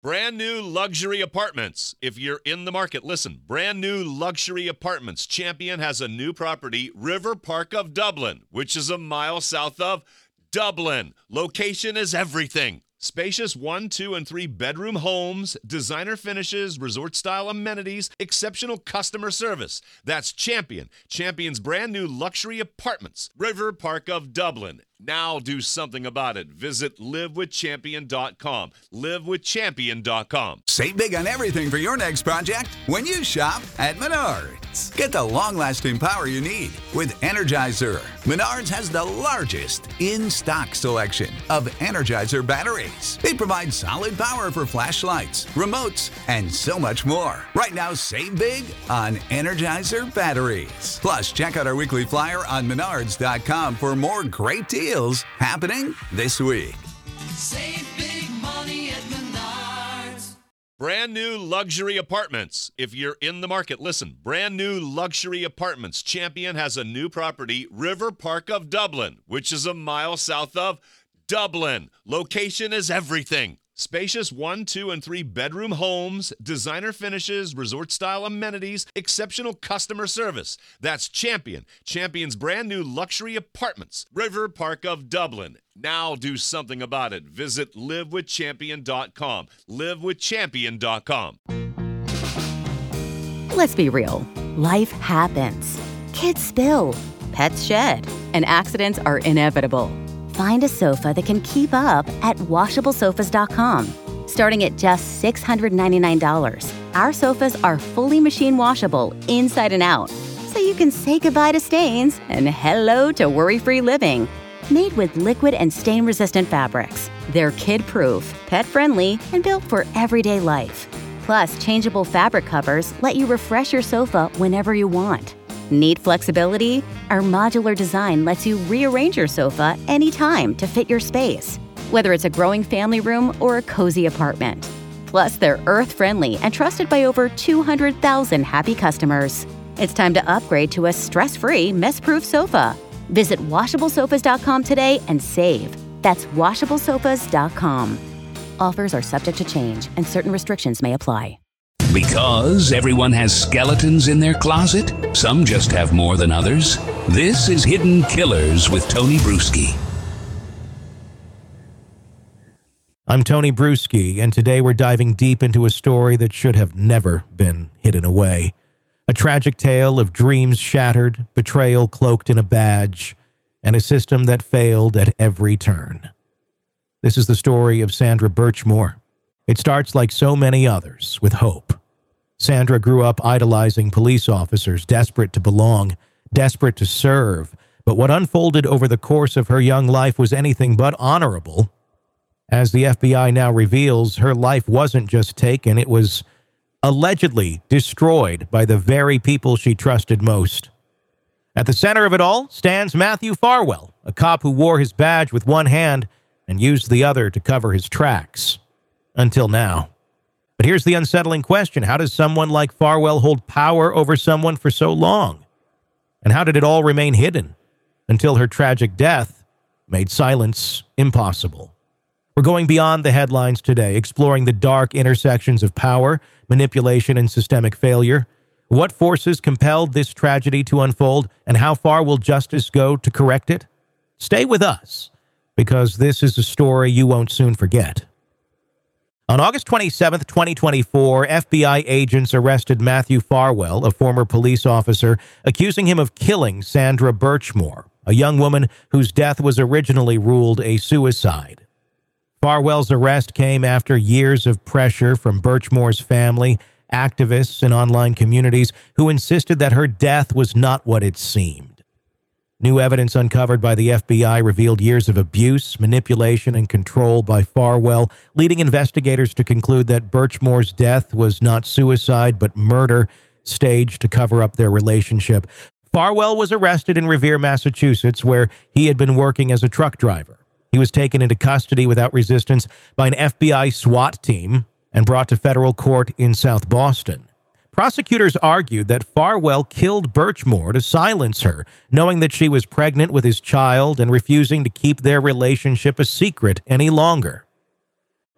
Brand new luxury apartments. If you're in the market, listen. Brand new luxury apartments. Champion has a new property, River Park of Dublin, which is a mile south of Dublin. Location is everything. Spacious 1, 2, and 3 bedroom homes, designer finishes, resort-style amenities, exceptional customer service. That's Champion. Champion's brand new luxury apartments, River Park of Dublin. Now do something about it. Visit livewithchampion.com. Livewithchampion.com. Save big on everything for your next project when you shop at Menards. Get the long-lasting power you need with Energizer. Menards has the largest in-stock selection of Energizer batteries. They provide solid power for flashlights, remotes, and so much more. Right now, save big on Energizer batteries. Plus, check out our weekly flyer on Menards.com for more great deals happening this week. Save big money at Menards. Brand new luxury apartments. If you're in the market, listen. Brand new luxury apartments. Champion has a new property, River Park of Dublin, which is a mile south of Dublin. Location is everything. Spacious 1, 2, and 3 bedroom homes, designer finishes, resort-style amenities, exceptional customer service. That's Champion. Champion's brand new luxury apartments, River Park of Dublin. Now do something about it. Visit livewithchampion.com. Livewithchampion.com. Let's be real. Life happens. Kids spill. Pets shed. And accidents are inevitable. Find a sofa that can keep up at washablesofas.com. Starting at just $699, our sofas are fully machine washable inside and out, so you can say goodbye to stains and hello to worry-free living. Made with liquid and stain-resistant fabrics, they're kid-proof, pet-friendly, and built for everyday life. Plus, changeable fabric covers let you refresh your sofa whenever you want. Need flexibility? Our modular design lets you rearrange your sofa anytime to fit your space, whether it's a growing family room or a cozy apartment. Plus, they're earth-friendly and trusted by over 200,000 happy customers. It's time to upgrade to a stress-free, mess-proof sofa. Visit washablesofas.com today and save. That's washablesofas.com. Offers are subject to change and certain restrictions may apply. Because everyone has skeletons in their closet, some just have more than others. This is Hidden Killers with Tony Bruschi. I'm Tony Bruschi, and today we're diving deep into a story that should have never been hidden away. A tragic tale of dreams shattered, betrayal cloaked in a badge, and a system that failed at every turn. This is the story of Sandra Birchmore. It starts like so many others, with hope. Sandra grew up idolizing police officers, desperate to belong, desperate to serve, but what unfolded over the course of her young life was anything but honorable. As the FBI now reveals, her life wasn't just taken, it was allegedly destroyed by the very people she trusted most. At the center of it all stands Matthew Farwell, a cop who wore his badge with one hand and used the other to cover his tracks. Until now. But here's the unsettling question. How does someone like Farwell hold power over someone for so long? And how did it all remain hidden until her tragic death made silence impossible? We're going beyond the headlines today, exploring the dark intersections of power, manipulation, and systemic failure. What forces compelled this tragedy to unfold, and how far will justice go to correct it? Stay with us, because this is a story you won't soon forget. On August 27, 2024, FBI agents arrested Matthew Farwell, a former police officer, accusing him of killing Sandra Birchmore, a young woman whose death was originally ruled a suicide. Farwell's arrest came after years of pressure from Birchmore's family, activists, and online communities who insisted that her death was not what it seemed. New evidence uncovered by the FBI revealed years of abuse, manipulation, and control by Farwell, leading investigators to conclude that Birchmore's death was not suicide but murder, staged to cover up their relationship. Farwell was arrested in Revere, Massachusetts, where he had been working as a truck driver. He was taken into custody without resistance by an FBI SWAT team and brought to federal court in South Boston. Prosecutors argued that Farwell killed Birchmore to silence her, knowing that she was pregnant with his child and refusing to keep their relationship a secret any longer.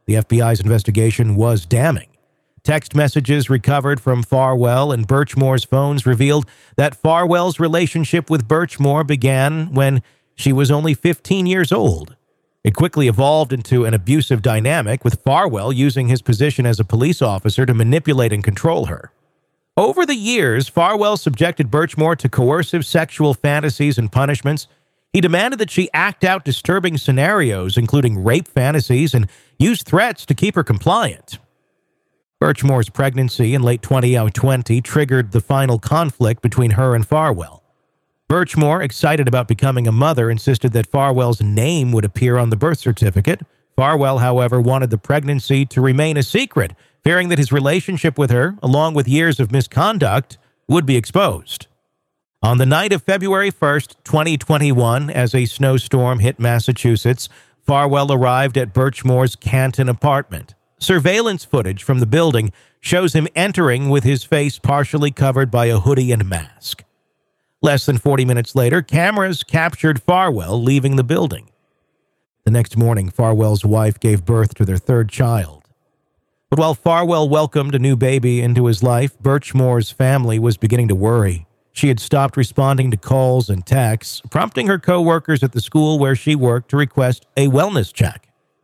The FBI's investigation was damning. Text messages recovered from Farwell and Birchmore's phones revealed that Farwell's relationship with Birchmore began when she was only 15 years old. It quickly evolved into an abusive dynamic, with Farwell using his position as a police officer to manipulate and control her. Over the years, Farwell subjected Birchmore to coercive sexual fantasies and punishments. He demanded that she act out disturbing scenarios, including rape fantasies, and used threats to keep her compliant. Birchmore's pregnancy in late 2020 triggered the final conflict between her and Farwell. Birchmore, excited about becoming a mother, insisted that Farwell's name would appear on the birth certificate. Farwell, however, wanted the pregnancy to remain a secret, fearing that his relationship with her, along with years of misconduct, would be exposed. On the night of February 1st, 2021, as a snowstorm hit Massachusetts, Farwell arrived at Birchmore's Canton apartment. Surveillance footage from the building shows him entering with his face partially covered by a hoodie and mask. Less than 40 minutes later, cameras captured Farwell leaving the building. The next morning, Farwell's wife gave birth to their third child. But while Farwell welcomed a new baby into his life, Birchmore's family was beginning to worry. She had stopped responding to calls and texts, prompting her co-workers at the school where she worked to request a wellness check.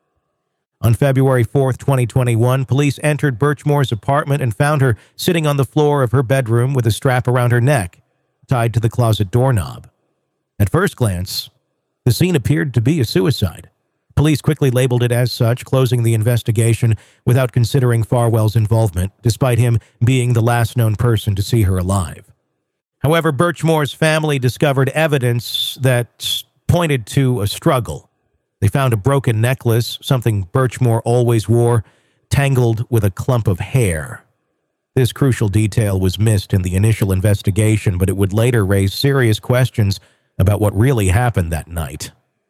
On February 4th, 2021, police entered Birchmore's apartment and found her sitting on the floor of her bedroom with a strap around her neck, tied to the closet doorknob. At first glance, the scene appeared to be a suicide. Police quickly labeled it as such, closing the investigation without considering Farwell's involvement, despite him being the last known person to see her alive. However, Birchmore's family discovered evidence that pointed to a struggle. They found a broken necklace, something Birchmore always wore, tangled with a clump of hair. This crucial detail was missed in the initial investigation, but it would later raise serious questions about what really happened that night.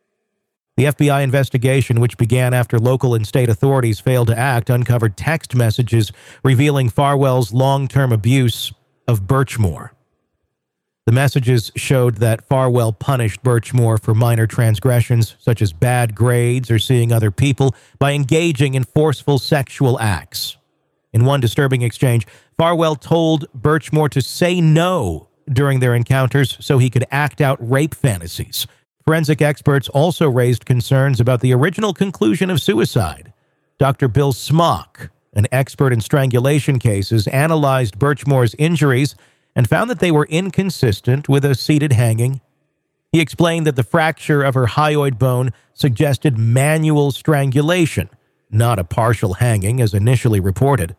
The FBI investigation, which began after local and state authorities failed to act, uncovered text messages revealing Farwell's long-term abuse of Birchmore. The messages showed that Farwell punished Birchmore for minor transgressions, such as bad grades or seeing other people, by engaging in forceful sexual acts. In one disturbing exchange, Farwell told Birchmore to say no during their encounters so he could act out rape fantasies. Forensic experts also raised concerns about the original conclusion of suicide. Dr. Bill Smock, an expert in strangulation cases, analyzed Birchmore's injuries and found that they were inconsistent with a seated hanging. He explained that the fracture of her hyoid bone suggested manual strangulation, not a partial hanging as initially reported.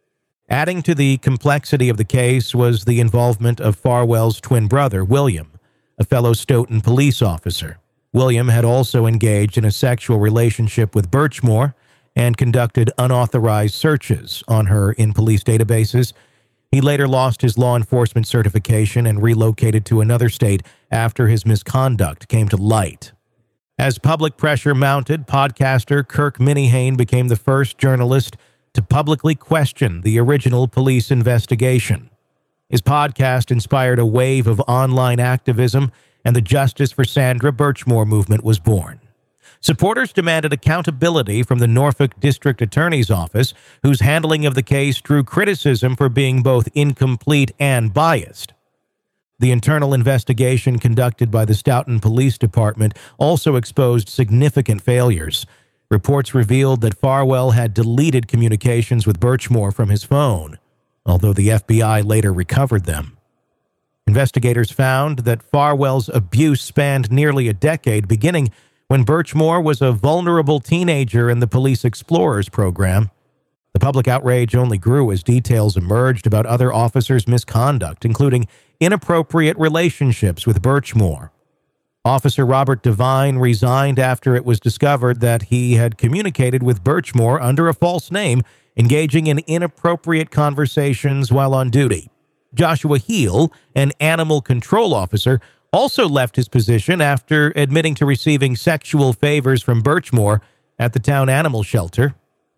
Adding to the complexity of the case was the involvement of Farwell's twin brother, William, a fellow Stoughton police officer. William had also engaged in a sexual relationship with Birchmore and conducted unauthorized searches on her in police databases. He later lost his law enforcement certification and relocated to another state after his misconduct came to light. As public pressure mounted, podcaster Kirk Minihane became the first journalist to publicly question the original police investigation. His podcast inspired a wave of online activism, and the Justice for Sandra Birchmore movement was born. Supporters demanded accountability from the Norfolk District Attorney's Office, whose handling of the case drew criticism for being both incomplete and biased. The internal investigation conducted by the Stoughton Police Department also exposed significant failures. Reports revealed that Farwell had deleted communications with Birchmore from his phone, although the FBI later recovered them. Investigators found that Farwell's abuse spanned nearly a decade, beginning when Birchmore was a vulnerable teenager in the Police Explorers program. The public outrage only grew as details emerged about other officers' misconduct, including inappropriate relationships with Birchmore. Officer Robert Devine resigned after it was discovered that he had communicated with Birchmore under a false name, engaging in inappropriate conversations while on duty. Joshua Heel, an animal control officer, also left his position after admitting to receiving sexual favors from Birchmore at the town animal shelter.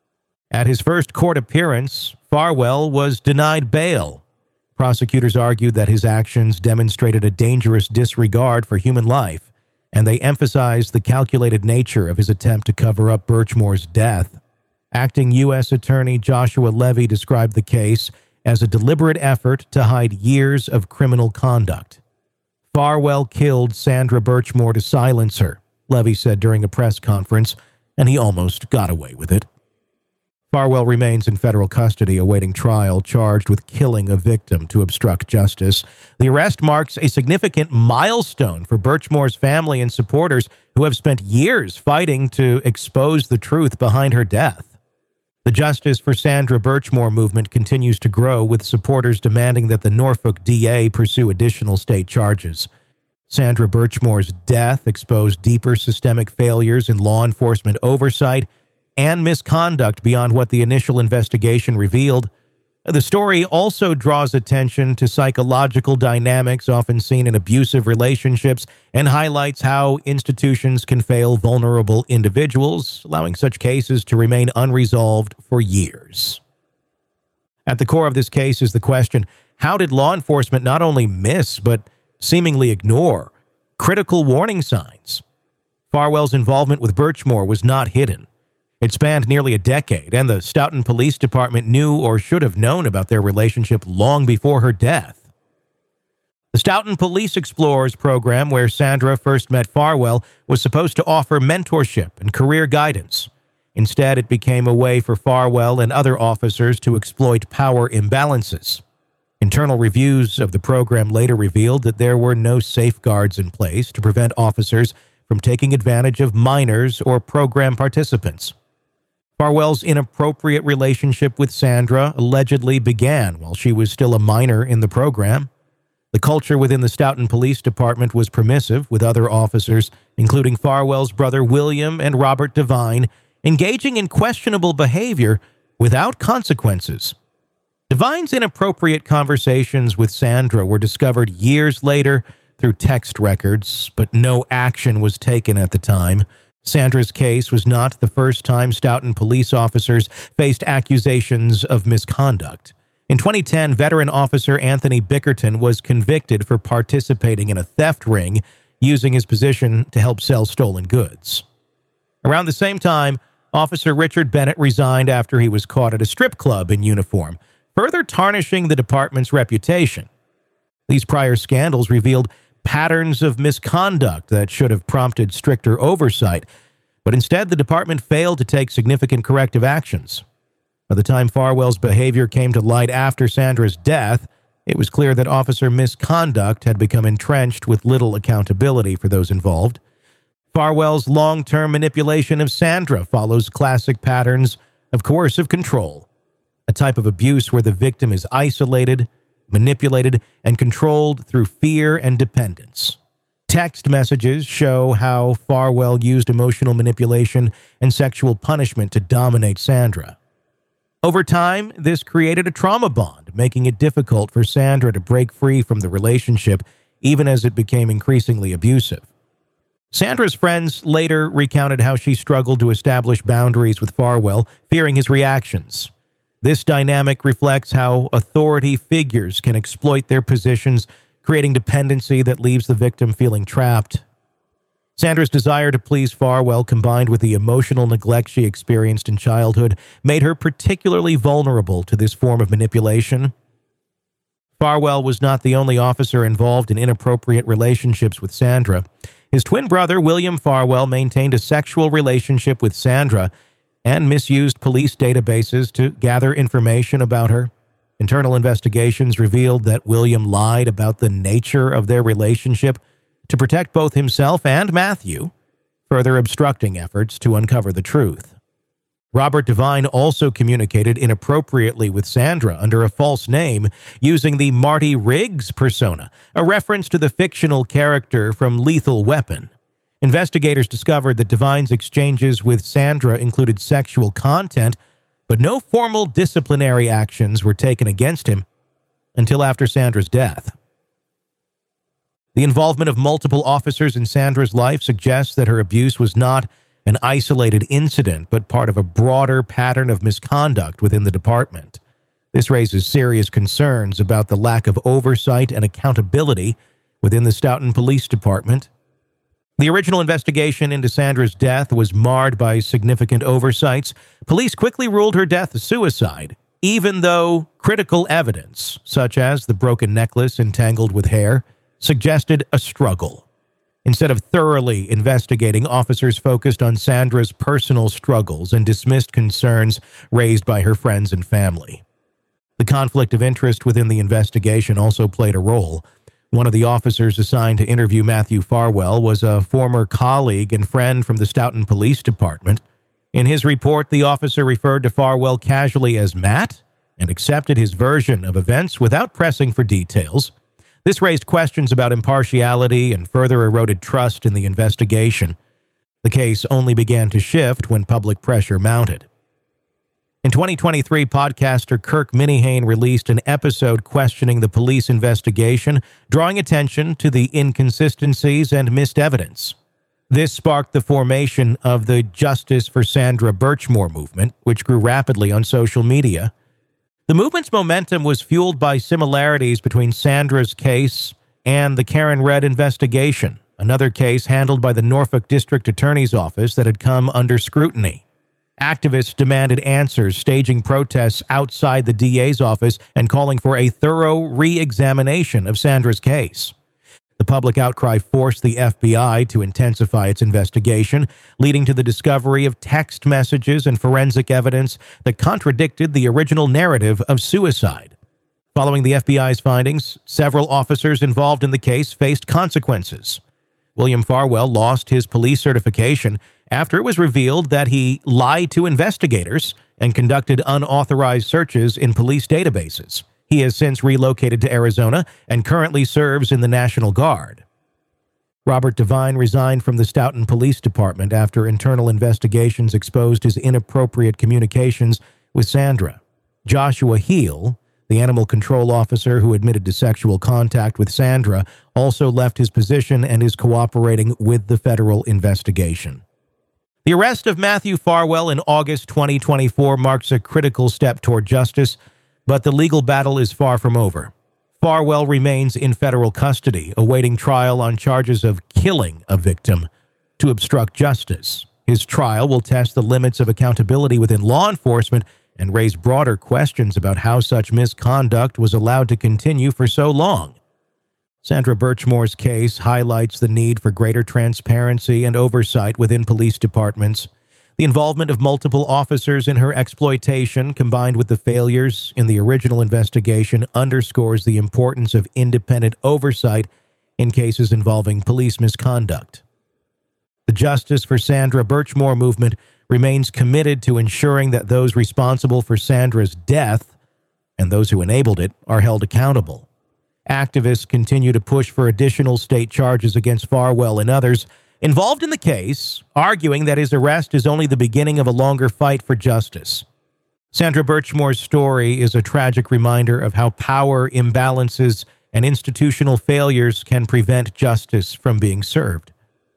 At his first court appearance, Farwell was denied bail. Prosecutors argued that his actions demonstrated a dangerous disregard for human life, and they emphasized the calculated nature of his attempt to cover up Birchmore's death. Acting U.S. Attorney Joshua Levy described the case as a deliberate effort to hide years of criminal conduct. Farwell killed Sandra Birchmore to silence her, Levy said during a press conference, and he almost got away with it. Farwell remains in federal custody awaiting trial, charged with killing a victim to obstruct justice. The arrest marks a significant milestone for Birchmore's family and supporters who have spent years fighting to expose the truth behind her death. The Justice for Sandra Birchmore movement continues to grow, with supporters demanding that the Norfolk DA pursue additional state charges. Sandra Birchmore's death exposed deeper systemic failures in law enforcement oversight and misconduct beyond what the initial investigation revealed. The story also draws attention to psychological dynamics often seen in abusive relationships and highlights how institutions can fail vulnerable individuals, allowing such cases to remain unresolved for years. At the core of this case is the question, how did law enforcement not only miss, but seemingly ignore critical warning signs? Farwell's involvement with Birchmore was not hidden. It spanned nearly a decade, and the Stoughton Police Department knew or should have known about their relationship long before her death. The Stoughton Police Explorers program, where Sandra first met Farwell, was supposed to offer mentorship and career guidance. Instead, it became a way for Farwell and other officers to exploit power imbalances. Internal reviews of the program later revealed that there were no safeguards in place to prevent officers from taking advantage of minors or program participants. Farwell's inappropriate relationship with Sandra allegedly began while she was still a minor in the program. The culture within the Stoughton Police Department was permissive, with other officers, including Farwell's brother William and Robert Devine, engaging in questionable behavior without consequences. Devine's inappropriate conversations with Sandra were discovered years later through text records, but no action was taken at the time. Sandra's case was not the first time Stoughton police officers faced accusations of misconduct. In 2010, veteran officer Anthony Bickerton was convicted for participating in a theft ring, using his position to help sell stolen goods. Around the same time, Officer Richard Bennett resigned after he was caught at a strip club in uniform, further tarnishing the department's reputation. These prior scandals revealed patterns of misconduct that should have prompted stricter oversight, but instead the department failed to take significant corrective actions. By the time Farwell's behavior came to light after Sandra's death, it was clear that officer misconduct had become entrenched with little accountability for those involved. Farwell's long-term manipulation of Sandra follows classic patterns of coercive control, a type of abuse where the victim is isolated, manipulated, and controlled through fear and dependence. Text messages show how Farwell used emotional manipulation and sexual punishment to dominate Sandra. Over time, this created a trauma bond, making it difficult for Sandra to break free from the relationship, even as it became increasingly abusive. Sandra's friends later recounted how she struggled to establish boundaries with Farwell, fearing his reactions. This dynamic reflects how authority figures can exploit their positions, creating dependency that leaves the victim feeling trapped. Sandra's desire to please Farwell, combined with the emotional neglect she experienced in childhood, made her particularly vulnerable to this form of manipulation. Farwell was not the only officer involved in inappropriate relationships with Sandra. His twin brother, William Farwell, maintained a sexual relationship with Sandra and misused police databases to gather information about her. Internal investigations revealed that William lied about the nature of their relationship to protect both himself and Matthew, further obstructing efforts to uncover the truth. Robert Devine also communicated inappropriately with Sandra under a false name, using the Marty Riggs persona, a reference to the fictional character from Lethal Weapon. Investigators discovered that Devine's exchanges with Sandra included sexual content, but no formal disciplinary actions were taken against him until after Sandra's death. The involvement of multiple officers in Sandra's life suggests that her abuse was not an isolated incident, but part of a broader pattern of misconduct within the department. This raises serious concerns about the lack of oversight and accountability within the Stoughton Police Department. The original investigation into Sandra's death was marred by significant oversights. Police quickly ruled her death a suicide, even though critical evidence, such as the broken necklace entangled with hair, suggested a struggle. Instead of thoroughly investigating, officers focused on Sandra's personal struggles and dismissed concerns raised by her friends and family. The conflict of interest within the investigation also played a role. One of the officers assigned to interview Matthew Farwell was a former colleague and friend from the Stoughton Police Department. In his report, the officer referred to Farwell casually as Matt and accepted his version of events without pressing for details. This raised questions about impartiality and further eroded trust in the investigation. The case only began to shift when public pressure mounted. In 2023, podcaster Kirk Minihane released an episode questioning the police investigation, drawing attention to the inconsistencies and missed evidence. This sparked the formation of the Justice for Sandra Birchmore movement, which grew rapidly on social media. The movement's momentum was fueled by similarities between Sandra's case and the Karen Red investigation, another case handled by the Norfolk District Attorney's Office that had come under scrutiny. Activists demanded answers, staging protests outside the DA's office and calling for a thorough re-examination of Sandra's case. The public outcry forced the FBI to intensify its investigation, leading to the discovery of text messages and forensic evidence that contradicted the original narrative of suicide. Following the FBI's findings, several officers involved in the case faced consequences. William Farwell lost his police certification after it was revealed that he lied to investigators and conducted unauthorized searches in police databases. He has since relocated to Arizona and currently serves in the National Guard. Robert Devine resigned from the Stoughton Police Department after internal investigations exposed his inappropriate communications with Sandra. Joshua Heel, the animal control officer who admitted to sexual contact with Sandra, also left his position and is cooperating with the federal investigation. The arrest of Matthew Farwell in August 2024 marks a critical step toward justice, but the legal battle is far from over. Farwell remains in federal custody, awaiting trial on charges of killing a victim to obstruct justice. His trial will test the limits of accountability within law enforcement and raise broader questions about how such misconduct was allowed to continue for so long. Sandra Birchmore's case highlights the need for greater transparency and oversight within police departments. The involvement of multiple officers in her exploitation, combined with the failures in the original investigation, underscores the importance of independent oversight in cases involving police misconduct. The Justice for Sandra Birchmore movement remains committed to ensuring that those responsible for Sandra's death and those who enabled it are held accountable. Activists continue to push for additional state charges against Farwell and others involved in the case, arguing that his arrest is only the beginning of a longer fight for justice. Sandra Birchmore's story is a tragic reminder of how power imbalances and institutional failures can prevent justice from being served.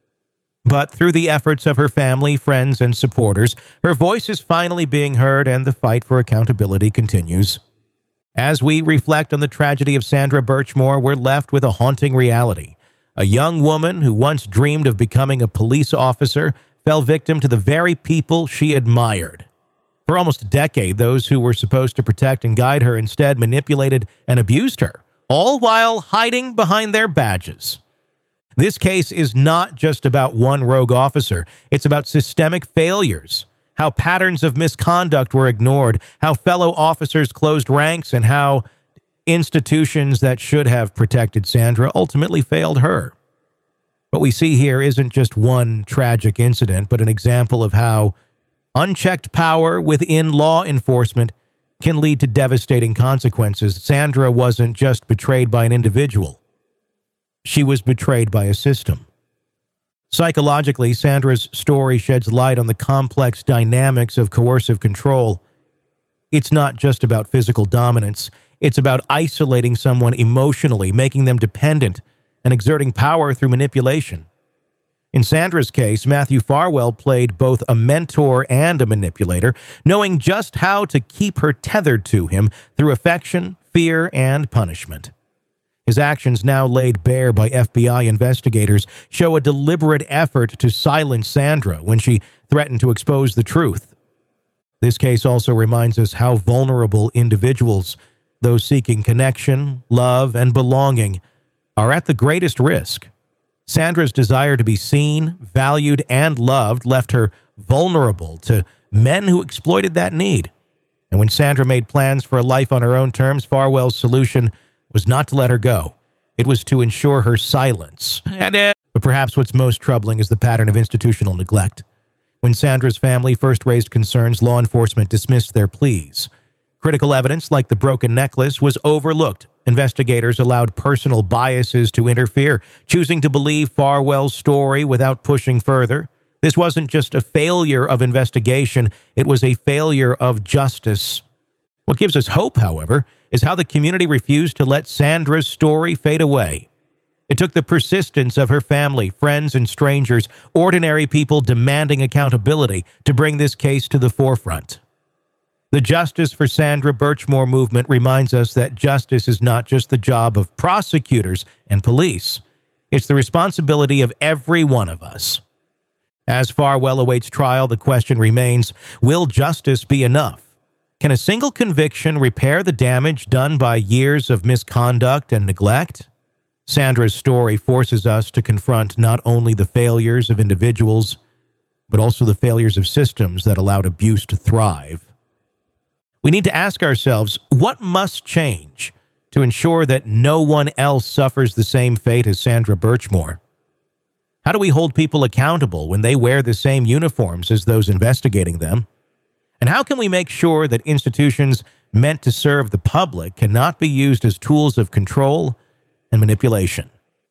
But through the efforts of her family, friends, and supporters, her voice is finally being heard and the fight for accountability continues. As we reflect on the tragedy of Sandra Birchmore, we're left with a haunting reality. A young woman who once dreamed of becoming a police officer fell victim to the very people she admired. For almost a decade, those who were supposed to protect and guide her instead manipulated and abused her, all while hiding behind their badges. This case is not just about one rogue officer. It's about systemic failures, how patterns of misconduct were ignored, how fellow officers closed ranks, and how institutions that should have protected Sandra ultimately failed her. What we see here isn't just one tragic incident, but an example of how unchecked power within law enforcement can lead to devastating consequences. Sandra wasn't just betrayed by an individual. She was betrayed by a system. Psychologically, Sandra's story sheds light on the complex dynamics of coercive control. It's not just about physical dominance. It's about isolating someone emotionally, making them dependent, and exerting power through manipulation. In Sandra's case, Matthew Farwell played both a mentor and a manipulator, knowing just how to keep her tethered to him through affection, fear, and punishment. His actions, now laid bare by FBI investigators, show a deliberate effort to silence Sandra when she threatened to expose the truth. This case also reminds us how vulnerable individuals, those seeking connection, love, and belonging, are at the greatest risk. Sandra's desire to be seen, valued, and loved left her vulnerable to men who exploited that need. And when Sandra made plans for a life on her own terms, Farwell's solution was not to let her go. It was to ensure her silence. But perhaps what's most troubling is the pattern of institutional neglect. When Sandra's family first raised concerns, law enforcement dismissed their pleas. Critical evidence, like the broken necklace, was overlooked. Investigators allowed personal biases to interfere, choosing to believe Farwell's story without pushing further. This wasn't just a failure of investigation, it was a failure of justice. What gives us hope, however, is how the community refused to let Sandra's story fade away. It took the persistence of her family, friends, and strangers, ordinary people demanding accountability, to bring this case to the forefront. The Justice for Sandra Birchmore movement reminds us that justice is not just the job of prosecutors and police. It's the responsibility of every one of us. As Farwell awaits trial, the question remains, will justice be enough? Can a single conviction repair the damage done by years of misconduct and neglect? Sandra's story forces us to confront not only the failures of individuals, but also the failures of systems that allowed abuse to thrive. We need to ask ourselves, what must change to ensure that no one else suffers the same fate as Sandra Birchmore? How do we hold people accountable when they wear the same uniforms as those investigating them? And how can we make sure that institutions meant to serve the public cannot be used as tools of control and manipulation?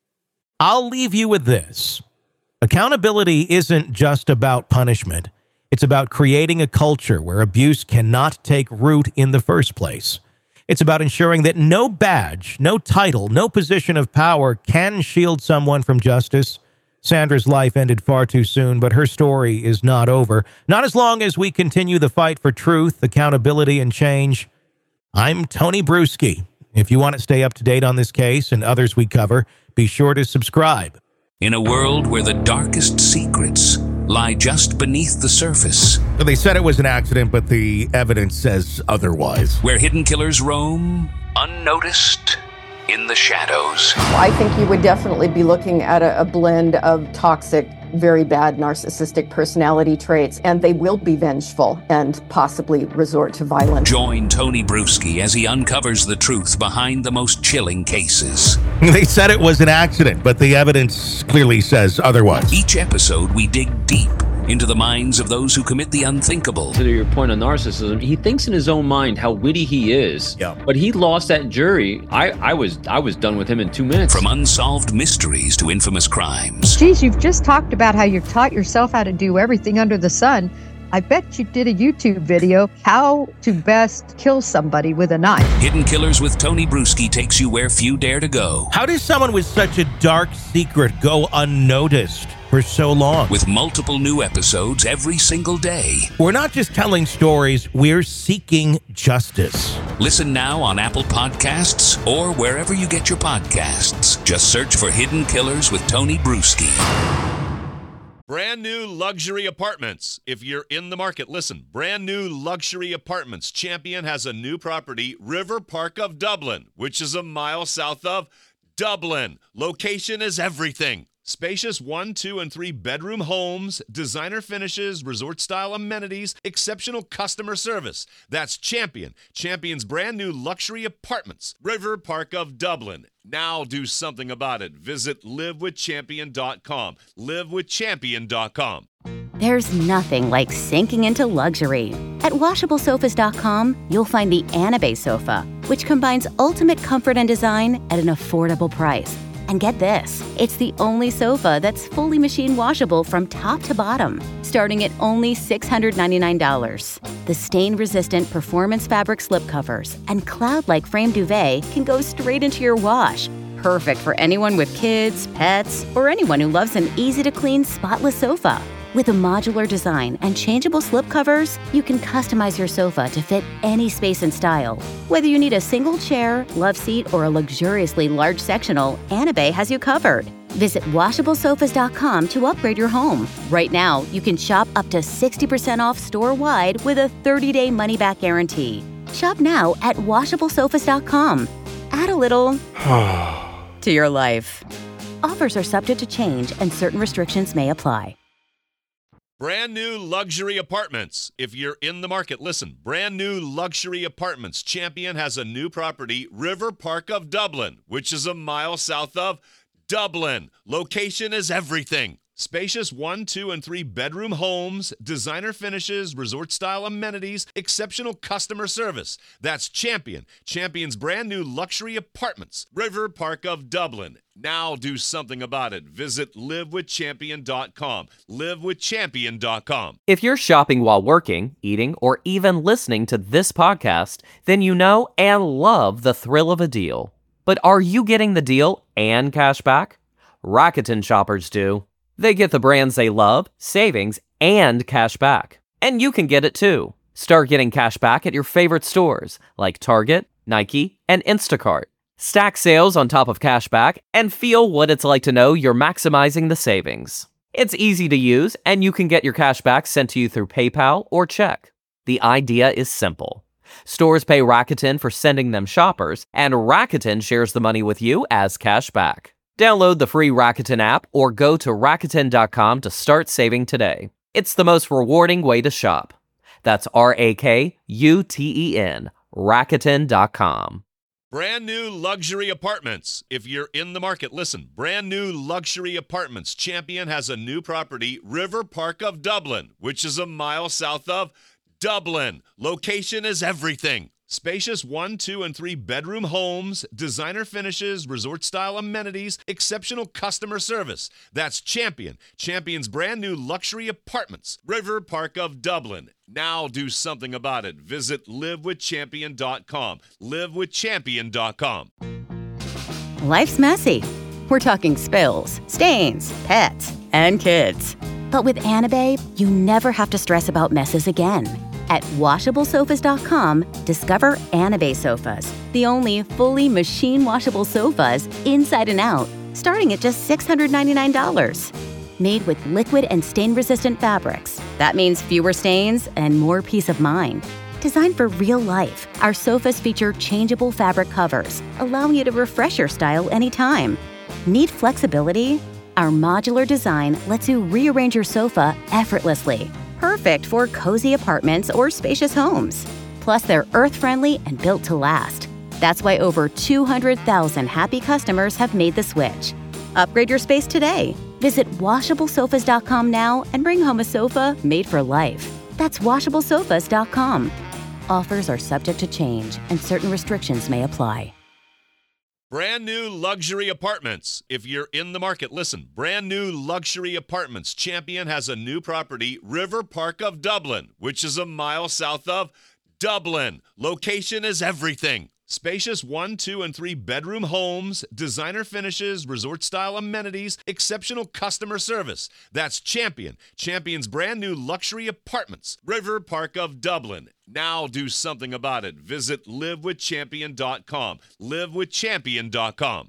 I'll leave you with this. Accountability isn't just about punishment. It's about creating a culture where abuse cannot take root in the first place. It's about ensuring that no badge, no title, no position of power can shield someone from justice. Sandra's life ended far too soon, but her story is not over. Not as long as we continue the fight for truth, accountability, and change. I'm Tony Bruschi. If you want to stay up to date on this case and others we cover, be sure to subscribe. In a world where the darkest secrets lie just beneath the surface, They said it was an accident, but the evidence says otherwise. where hidden killers roam unnoticed in the shadows. I think you would definitely be looking at a blend of toxic, very bad narcissistic personality traits, and they will be vengeful and possibly resort to violence. Join Tony Bruschi as he uncovers the truth behind the most chilling cases. They said it was an accident, but the evidence clearly says otherwise. Each episode, we dig deep into the minds of those who commit the unthinkable. To your point on narcissism, he thinks in his own mind how witty he is. Yeah. But he lost that jury. I was done with him in 2 minutes. From unsolved mysteries to infamous crimes. Geez, you've just talked about how you taught yourself how to do everything under the sun. I bet you did a YouTube video, how to best kill somebody with a knife. Hidden Killers with Tony Bruschi takes you where few dare to go. How does someone with such a dark secret go unnoticed for so long? With multiple new episodes every single day. We're not just telling stories, we're seeking justice. Listen now on Apple Podcasts or wherever you get your podcasts. Just search for Hidden Killers with Tony Bruschi. Brand new luxury apartments. If you're in the market, listen. Brand new luxury apartments. Champion has a new property, River Park of Dublin, which is a mile south of Dublin. Location is everything. Spacious 1, 2, and 3 bedroom homes, designer finishes, resort-style amenities, exceptional customer service. That's Champion. Champion's brand new luxury apartments, River Park of Dublin. Now do something about it. Visit livewithchampion.com. livewithchampion.com. There's nothing like sinking into luxury. At WashableSofas.com, you'll find the Anabe sofa, which combines ultimate comfort and design at an affordable price. And get this, it's the only sofa that's fully machine washable from top to bottom, starting at only $699. The stain-resistant performance fabric slipcovers and cloud-like frame duvet can go straight into your wash. Perfect for anyone with kids, pets, or anyone who loves an easy-to-clean, spotless sofa. With a modular design and changeable slipcovers, you can customize your sofa to fit any space and style. Whether you need a single chair, love seat, or a luxuriously large sectional, Anabay has you covered. Visit WashableSofas.com to upgrade your home. Right now, you can shop up to 60% off store-wide with a 30-day money-back guarantee. Shop now at WashableSofas.com. Add a little to your life. Offers are subject to change and certain restrictions may apply. Brand new luxury apartments. If you're in the market, listen. Brand new luxury apartments. Champion has a new property, River Park of Dublin, which is a mile south of Dublin. Location is everything. Spacious 1, 2, and 3 bedroom homes, designer finishes, resort-style amenities, exceptional customer service. That's Champion. Champion's brand new luxury apartments, River Park of Dublin. Now do something about it. Visit livewithchampion.com. Livewithchampion.com. If you're shopping while working, eating, or even listening to this podcast, then you know and love the thrill of a deal. But are you getting the deal and cash back? Rakuten shoppers do. They get the brands they love, savings, and cash back. And you can get it too. Start getting cash back at your favorite stores like Target, Nike, and Instacart. Stack sales on top of cash back and feel what it's like to know you're maximizing the savings. It's easy to use, and you can get your cash back sent to you through PayPal or check. The idea is simple. Stores pay Rakuten for sending them shoppers, and Rakuten shares the money with you as cash back. Download the free Rakuten app or go to Rakuten.com to start saving today. It's the most rewarding way to shop. That's Rakuten, Rakuten.com. Brand new luxury apartments. If you're in the market, listen. Brand new luxury apartments. Champion has a new property, River Park of Dublin, which is a mile south of Dublin. Location is everything. Spacious 1, 2, and 3 bedroom homes, designer finishes, resort-style amenities, exceptional customer service. That's Champion. Champion's brand new luxury apartments, River Park of Dublin. Now do something about it. Visit livewithchampion.com. Livewithchampion.com. Life's messy. We're talking spills, stains, pets, and kids. But with Anabay, you never have to stress about messes again. At WashableSofas.com, discover Anabay sofas, the only fully machine-washable sofas inside and out, starting at just $699. Made with liquid and stain-resistant fabrics. That means fewer stains and more peace of mind. Designed for real life, our sofas feature changeable fabric covers, allowing you to refresh your style anytime. Need flexibility? Our modular design lets you rearrange your sofa effortlessly. Perfect for cozy apartments or spacious homes. Plus, they're earth-friendly and built to last. That's why over 200,000 happy customers have made the switch. Upgrade your space today. Visit WashableSofas.com now and bring home a sofa made for life. That's WashableSofas.com. Offers are subject to change and certain restrictions may apply. Brand new luxury apartments. If you're in the market, listen. Brand new luxury apartments. Champion has a new property, River Park of Dublin, which is a mile south of Dublin. Location is everything. Spacious 1, 2, and 3 bedroom homes, designer finishes, resort-style amenities, exceptional customer service. That's Champion. Champion's brand new luxury apartments, River Park of Dublin. Now do something about it. Visit livewithchampion.com. Livewithchampion.com.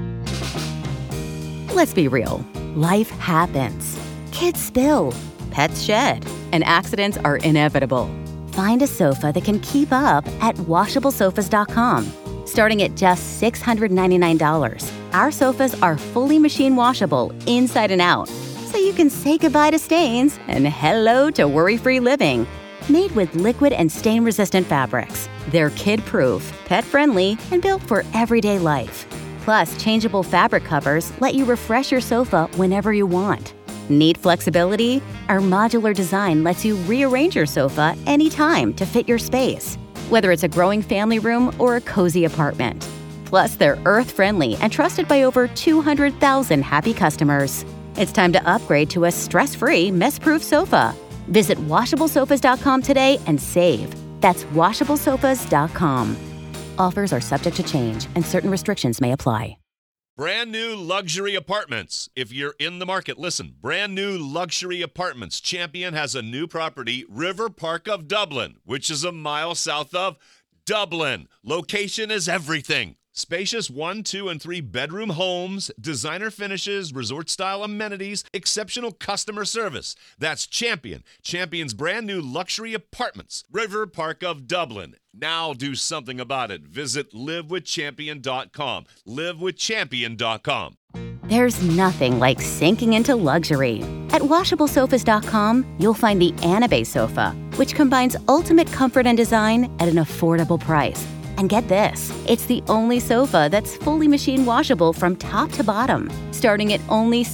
Let's be real. Life happens. Kids spill. Pets shed. And accidents are inevitable. Find a sofa that can keep up at WashableSofas.com. Starting at just $699, our sofas are fully machine washable inside and out, so you can say goodbye to stains and hello to worry-free living. Made with liquid and stain-resistant fabrics, they're kid-proof, pet-friendly, and built for everyday life. Plus, changeable fabric covers let you refresh your sofa whenever you want. Need flexibility? Our modular design lets you rearrange your sofa anytime to fit your space, whether it's a growing family room or a cozy apartment. Plus, they're earth-friendly and trusted by over 200,000 happy customers. It's time to upgrade to a stress-free, mess-proof sofa. Visit WashableSofas.com today and save. That's WashableSofas.com. Offers are subject to change and certain restrictions may apply. Brand new luxury apartments. If you're in the market, listen. Brand new luxury apartments. Champion has a new property, River Park of Dublin, which is a mile south of Dublin. Location is everything. Spacious 1, 2, and 3 bedroom homes, designer finishes, resort-style amenities, exceptional customer service. That's Champion. Champion's brand new luxury apartments, River Park of Dublin. Now do something about it. Visit livewithchampion.com. Livewithchampion.com. There's nothing like sinking into luxury. At WashableSofas.com, you'll find the Anabe sofa, which combines ultimate comfort and design at an affordable price. And get this, it's the only sofa that's fully machine washable from top to bottom, starting at only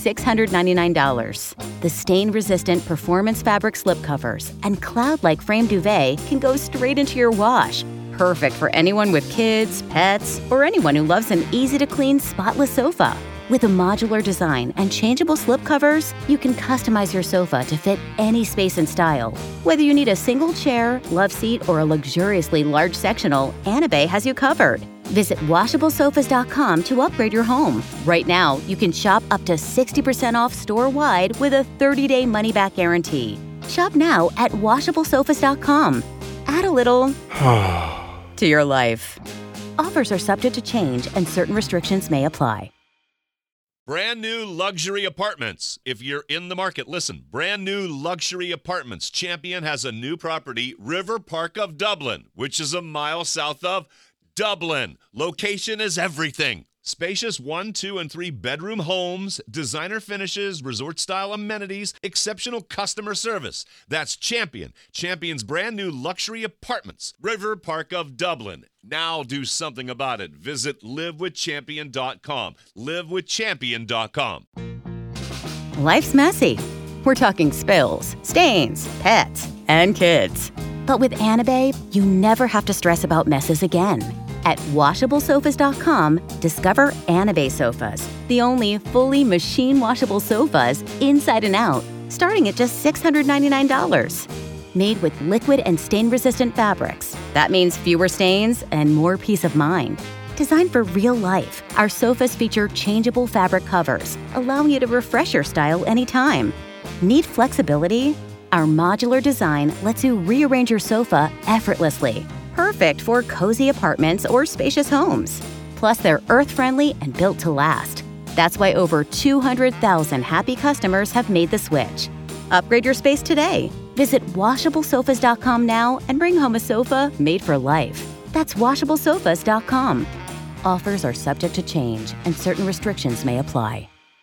$699. The stain-resistant performance fabric slipcovers and cloud-like frame duvet can go straight into your wash. Perfect for anyone with kids, pets, or anyone who loves an easy-to-clean, spotless sofa. With a modular design and changeable slipcovers, you can customize your sofa to fit any space and style. Whether you need a single chair, love seat, or a luxuriously large sectional, Anabe has you covered. Visit WashableSofas.com to upgrade your home. Right now, you can shop up to 60% off store-wide with a 30-day money-back guarantee. Shop now at WashableSofas.com. Add a little to your life. Offers are subject to change and certain restrictions may apply. Brand new luxury apartments. If you're in the market, listen. Brand new luxury apartments. Champion has a new property, River Park of Dublin, which is a mile south of Dublin. Location is everything. Spacious 1, 2, and 3 bedroom homes, designer finishes, resort-style amenities, exceptional customer service. That's Champion. Champion's brand new luxury apartments, River Park of Dublin. Now do something about it. Visit livewithchampion.com. Livewithchampion.com. Life's messy. We're talking spills, stains, pets, and kids. But with Anabe, you never have to stress about messes again. At WashableSofas.com, discover Anabe sofas, the only fully machine washable sofas inside and out, starting at just $699. Made with liquid and stain-resistant fabrics. That means fewer stains and more peace of mind. Designed for real life, our sofas feature changeable fabric covers, allowing you to refresh your style anytime. Need flexibility? Our modular design lets you rearrange your sofa effortlessly. Perfect for cozy apartments or spacious homes. Plus, they're earth-friendly and built to last. That's why over 200,000 happy customers have made the switch. Upgrade your space today. Visit WashableSofas.com now and bring home a sofa made for life. That's WashableSofas.com. Offers are subject to change and certain restrictions may apply.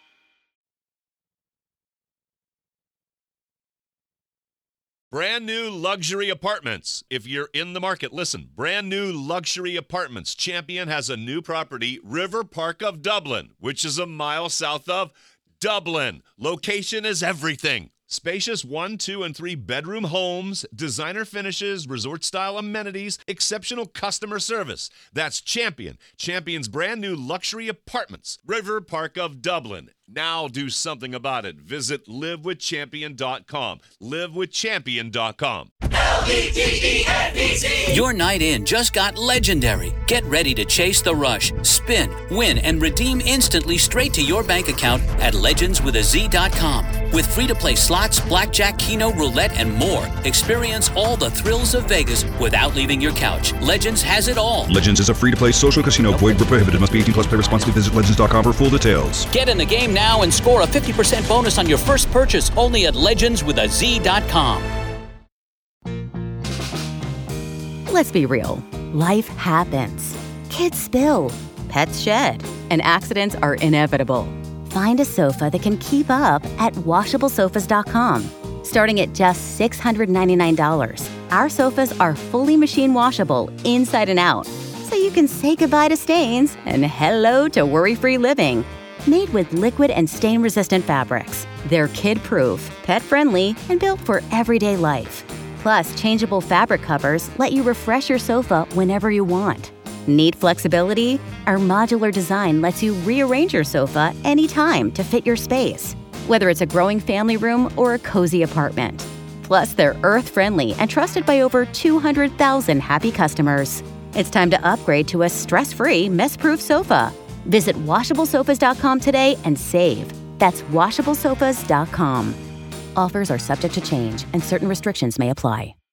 Brand new luxury apartments. If you're in the market, listen. Brand new luxury apartments. Champion has a new property, River Park of Dublin, which is a mile south of Dublin. Location is everything. Spacious 1, 2, and 3 bedroom homes, designer finishes, resort-style amenities, exceptional customer service. That's Champion. Champion's brand new luxury apartments, River Park of Dublin. Now do something about it. Visit livewithchampion.com. Livewithchampion.com. LVDENBC. Your night in just got legendary. Get ready to chase the rush, spin, win, and redeem instantly straight to your bank account at legendswithaz.com. With free-to-play slots, blackjack, keno, roulette, and more. Experience all the thrills of Vegas without leaving your couch. Legends has it all. Legends is a free-to-play social casino. Void where prohibited. Must be 18 plus. Play responsibly. Visit legends.com for full details. Get in the game now and score a 50% bonus on your first purchase only at legendswithaz.com. Let's be real. Life happens. Kids spill. Pets shed. And accidents are inevitable. Find a sofa that can keep up at WashableSofas.com. Starting at just $699. Our sofas are fully machine washable inside and out. So you can say goodbye to stains and hello to worry-free living. Made with liquid and stain-resistant fabrics. They're kid-proof, pet-friendly, and built for everyday life. Plus, changeable fabric covers let you refresh your sofa whenever you want. Need flexibility? Our modular design lets you rearrange your sofa anytime to fit your space, whether it's a growing family room or a cozy apartment. Plus, they're earth-friendly and trusted by over 200,000 happy customers. It's time to upgrade to a stress-free, mess-proof sofa. Visit WashableSofas.com today and save. That's WashableSofas.com. Offers are subject to change and certain restrictions may apply.